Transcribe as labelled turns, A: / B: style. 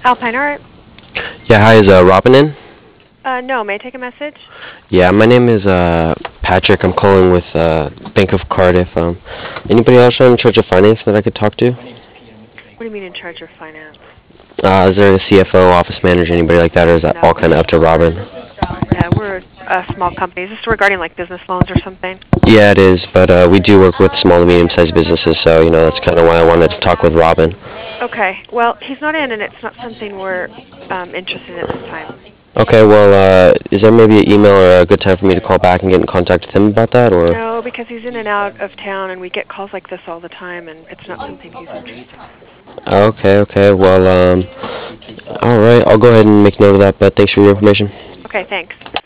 A: Alpine Art.
B: Yeah, hi, is Robin in?
A: No, may I take a message?
B: Yeah, my name is Patrick. I'm calling with Bank of Cardiff. Anybody else in charge of finance that I could talk to?
A: What do you mean in charge of finance?
B: Is there a CFO, office manager, anybody like that, or is that
A: No,
B: all kind of up to Robin?
A: yeah, we're a small company. Is this regarding like business loans or something?
B: Yeah, it is, but we do work with small and medium-sized businesses, so that's kind of why I wanted to talk with Robin.
A: Okay, well, he's not in and it's not something we're interested in at this time.
B: Okay, well, is there maybe an email or a good time for me to call back and get in contact with him about that, or?
A: No, because he's in and out of town and we get calls like this all the time and it's not something he's interested in.
B: Okay, well, all right, I'll go ahead and make note of that, but thanks for your information.
A: Okay, thanks.